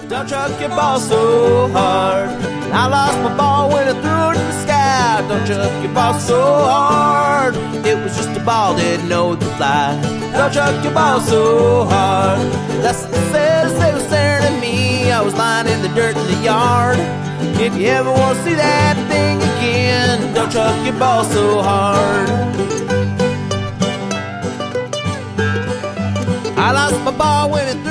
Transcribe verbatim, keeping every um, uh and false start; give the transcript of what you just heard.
Don't chuck your ball so hard. I lost my ball when I threw it in the sky. Don't chuck your ball so hard. It was just a ball, didn't know it could fly. Don't chuck your ball so hard. That's what they said as they were staring at me. I was lying in the dirt in the yard. If you ever want to see that thing again, don't chuck your ball so hard. I lost my ball when it